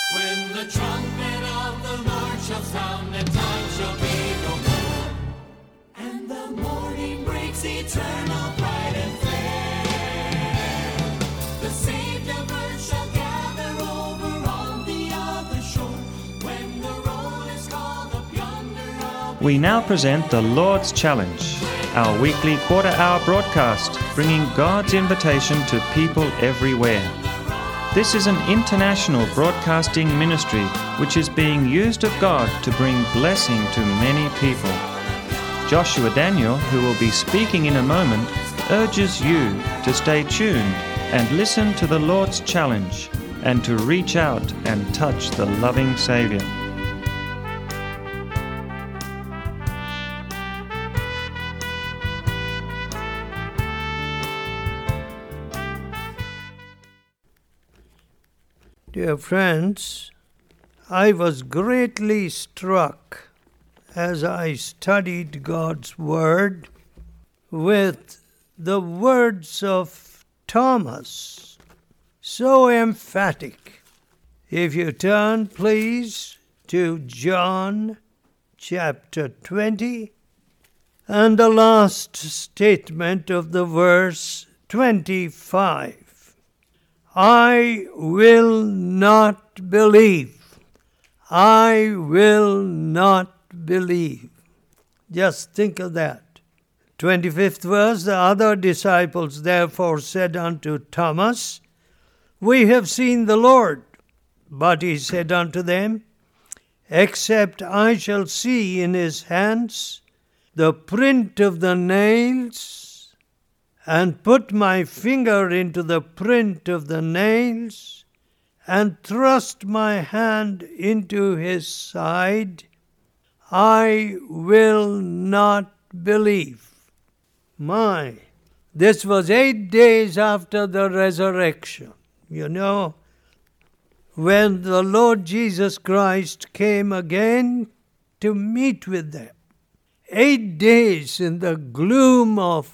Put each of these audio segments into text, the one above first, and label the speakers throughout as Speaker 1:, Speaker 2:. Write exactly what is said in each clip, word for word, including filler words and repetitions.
Speaker 1: When the trumpet of the Lord shall sound, and time shall be no more, and the morning breaks eternal, bright and fair. The saved of earth shall gather over on the other shore, when the roll is called up yonder.
Speaker 2: We now present the Lord's Challenge, our weekly quarter-hour broadcast, bringing God's invitation to people everywhere. This is an international broadcasting ministry which is being used of God to bring blessing to many people. Joshua Daniel, who will be speaking in a moment, urges you to stay tuned and listen to the Lord's challenge and to reach out and touch the loving Savior.
Speaker 3: Dear friends, I was greatly struck as I studied God's Word with the words of Thomas, so emphatic. If you turn, please, to John chapter twenty and the last statement of the verse twenty-five. I will not believe. I will not believe. Just think of that. twenty-fifth verse, the other disciples therefore said unto Thomas, We have seen the Lord. But he said unto them, Except I shall see in his hands the print of the nails, and put my finger into the print of the nails, and thrust my hand into his side, I will not believe. My, this was eight days after the resurrection. You know, when the Lord Jesus Christ came again to meet with them. Eight days in the gloom of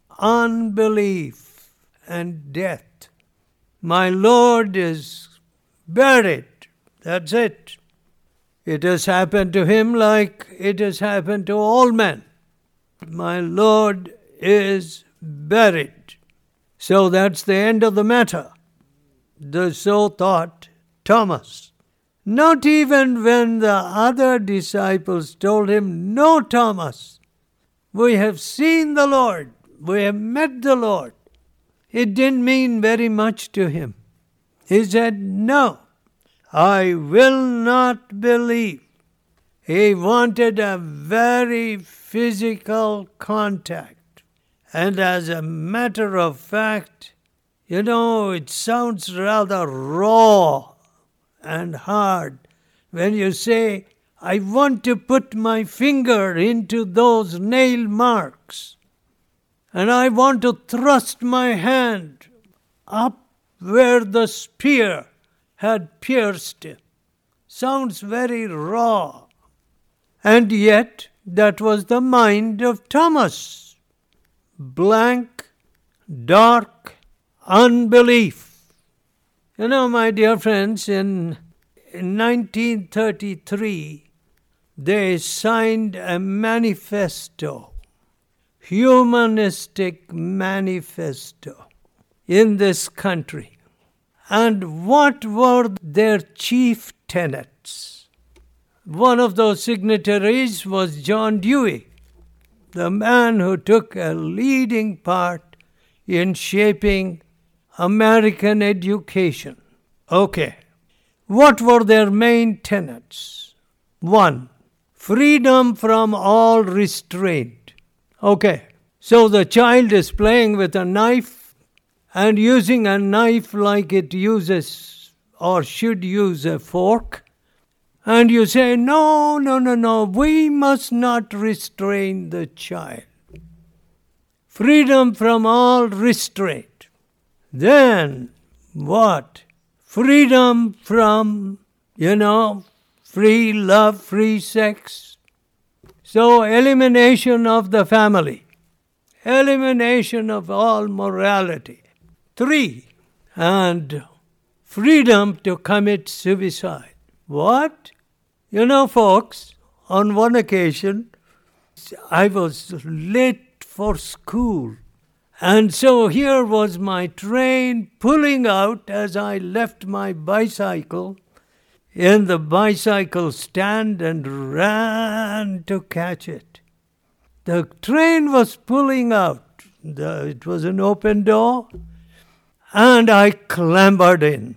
Speaker 3: unbelief and death. My Lord is buried. That's it. It has happened to him like it has happened to all men. My Lord is buried. So that's the end of the matter. The so thought Thomas. Not even when the other disciples told him, No, Thomas, we have seen the Lord. We have met the Lord. It didn't mean very much to him. He said, No, I will not believe. He wanted a very physical contact. And as a matter of fact, you know, it sounds rather raw and hard when you say, I want to put my finger into those nail marks. And I want to thrust my hand up where the spear had pierced him. Sounds very raw. And yet, that was the mind of Thomas. Blank, dark, unbelief. You know, my dear friends, in, in nineteen thirty-three, they signed a manifesto. Humanistic manifesto in this country. And what were their chief tenets? One of those signatories was John Dewey, the man who took a leading part in shaping American education. Okay, what were their main tenets? One, freedom from all restraint. Okay, so the child is playing with a knife and using a knife like it uses or should use a fork. And you say, no, no, no, no, we must not restrain the child. Freedom from all restraint. Then what? Freedom from, you know, free love, free sex. So elimination of the family. Elimination of all morality. Three. And freedom to commit suicide. What? You know, folks, on one occasion, I was late for school. And so here was my train pulling out as I left my bicycle in the bicycle stand and ran to catch it. The train was pulling out. The, it was an open door, and I clambered in.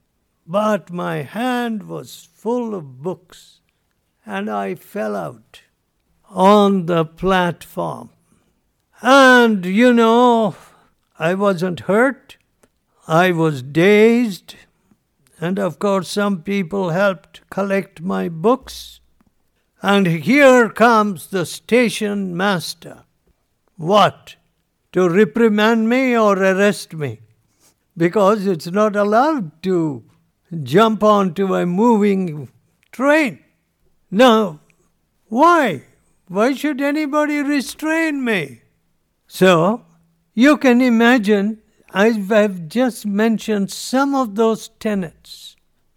Speaker 3: But my hand was full of books, and I fell out on the platform. And, you know, I wasn't hurt. I was dazed. And, of course, some people helped collect my books. And here comes the station master. What? To reprimand me or arrest me? Because it's not allowed to jump onto a moving train. Now, why? Why should anybody restrain me? So, you can imagine, I've just mentioned some of those tenets,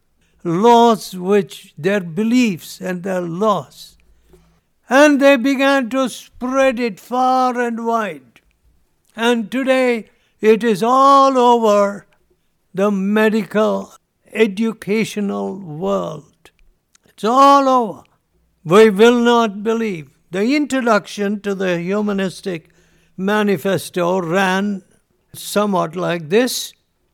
Speaker 3: laws which, their beliefs and their laws. And they began to spread it far and wide. And today, it is all over the medical, educational world. It's all over. We will not believe. The introduction to the Humanistic Manifesto ran somewhat like this.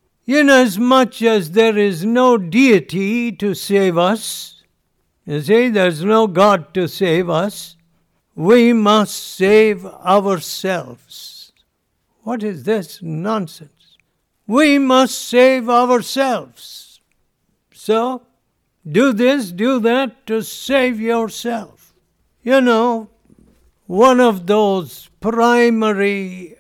Speaker 3: Inasmuch as there is no deity to save us, you see, there's no God to save us, we must save ourselves. What is this nonsense? We must save ourselves. So, do this, do that to save yourself. You know, one of those primary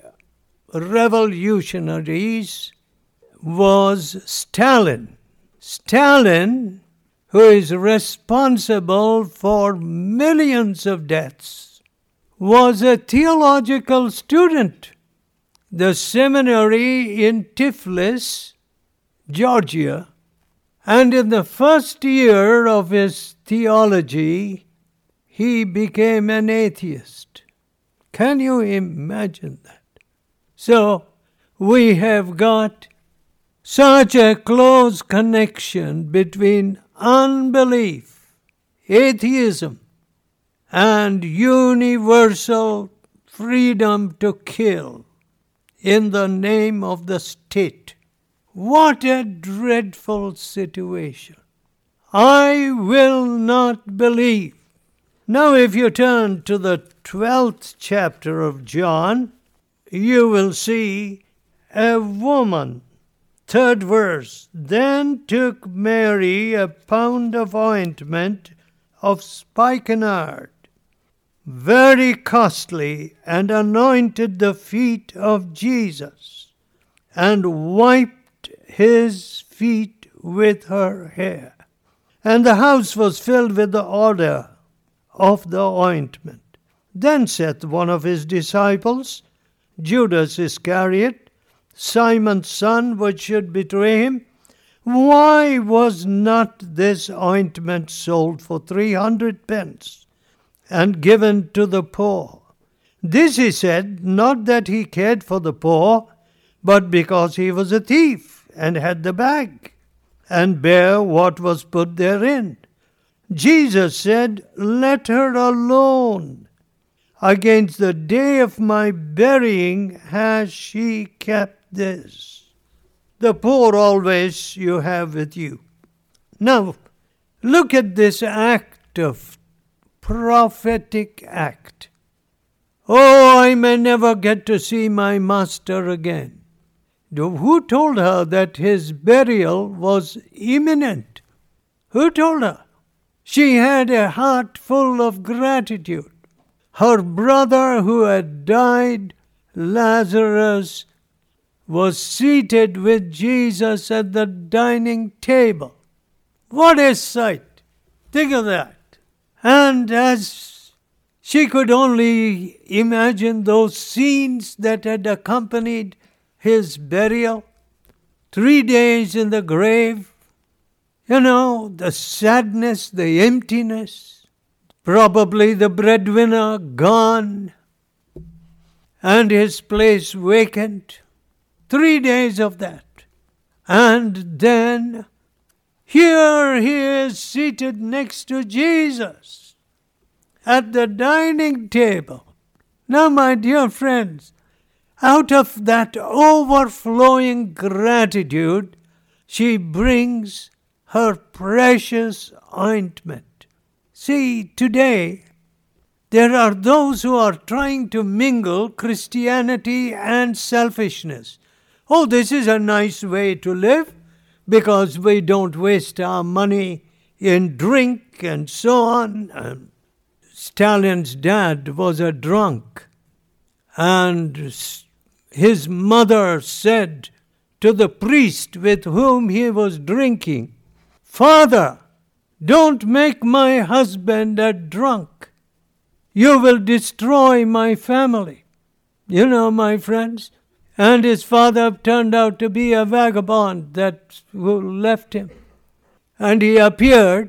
Speaker 3: revolutionaries was Stalin. Stalin, who is responsible for millions of deaths, was a theological student. The seminary in Tiflis, Georgia, and in the first year of his theology, he became an atheist. Can you imagine that? So, we have got such a close connection between unbelief, atheism, and universal freedom to kill in the name of the state. What a dreadful situation. I will not believe. Now, if you turn to the twelfth chapter of John, you will see a woman. Third verse. Then took Mary a pound of ointment of spikenard, very costly, and anointed the feet of Jesus, and wiped his feet with her hair. And the house was filled with the odor of the ointment. Then saith one of his disciples, Judas Iscariot, Simon's son, which should betray him, why was not this ointment sold for three hundred pence and given to the poor? This he said, not that he cared for the poor, but because he was a thief, and had the bag, and bare what was put therein. Jesus said, let her alone. Against the day of my burying has she kept this. The poor always you have with you. Now, look at this act of prophetic act. Oh, I may never get to see my master again. Who told her that his burial was imminent? Who told her? She had a heart full of gratitude. Her brother who had died, Lazarus, was seated with Jesus at the dining table. What a sight! Think of that. And as she could only imagine those scenes that had accompanied his burial, three days in the grave. You know, the sadness, the emptiness, probably the breadwinner gone, and his place vacant. Three days of that. And then here he is seated next to Jesus at the dining table. Now, my dear friends, out of that overflowing gratitude, she brings her precious ointment. See, today, there are those who are trying to mingle Christianity and selfishness. Oh, this is a nice way to live because we don't waste our money in drink and so on. And Stalin's dad was a drunk, and his mother said to the priest with whom he was drinking, "Father, don't make my husband a drunk. You will destroy my family." You know, my friends, and his father turned out to be a vagabond that who left him. And he appeared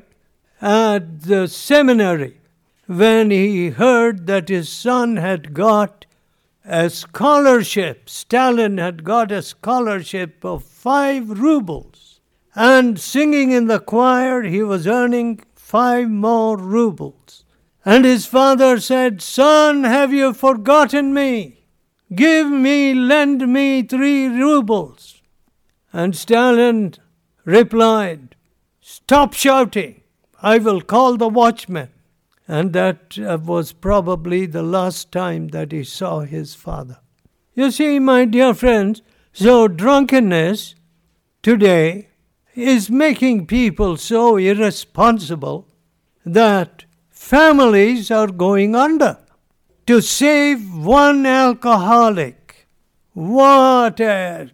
Speaker 3: at the seminary when he heard that his son had got a scholarship. Stalin had got a scholarship of five rubles. And singing in the choir, he was earning five more rubles. And his father said, "Son, have you forgotten me? Give me, lend me three rubles." And Stalin replied, "Stop shouting. I will call the watchman." And that was probably the last time that he saw his father. You see, my dear friends, so drunkenness today is making people so irresponsible that families are going under. To save one alcoholic, what a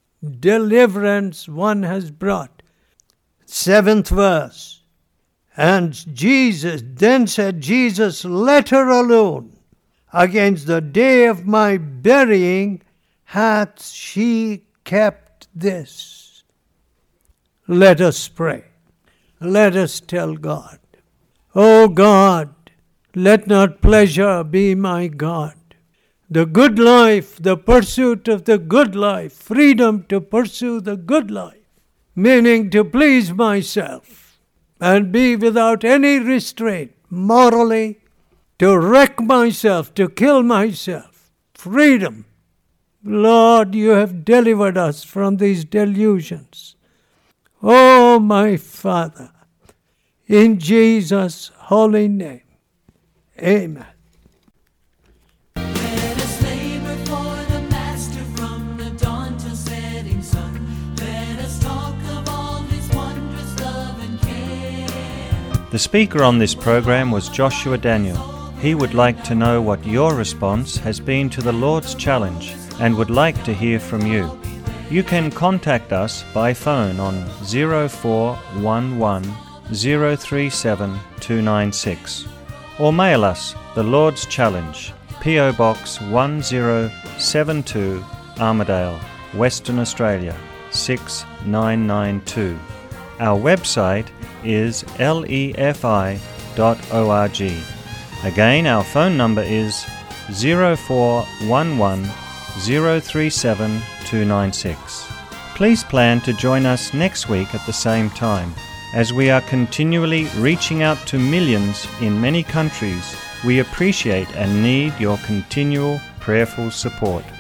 Speaker 3: deliverance one has brought. Seventh verse. And Jesus, then said Jesus, "Let her alone. Against the day of my burying hath she kept this." Let us pray. Let us tell God, "O God, let not pleasure be my God." The good life, the pursuit of the good life, freedom to pursue the good life, meaning to please myself and be without any restraint morally, to wreck myself, to kill myself. Freedom. Lord, you have delivered us from these delusions. Oh, my Father, in Jesus' holy name. Amen.
Speaker 1: Let us labor for the Master from the dawn till setting sun. Let us talk of all his wondrous love and care.
Speaker 2: The speaker on this program was Joshua Daniel. He would like to know what your response has been to the Lord's Challenge and would like to hear from you. You can contact us by phone on zero four one one zero three seven two nine six or mail us the Lord's Challenge, P O Box one zero seven two, Armidale, Western Australia six nine nine two. Our website is lefi dot org. Again, our phone number is zero four one one zero three seven two nine six. Please plan to join us next week at the same time. As we are continually reaching out to millions in many countries, we appreciate and need your continual prayerful support.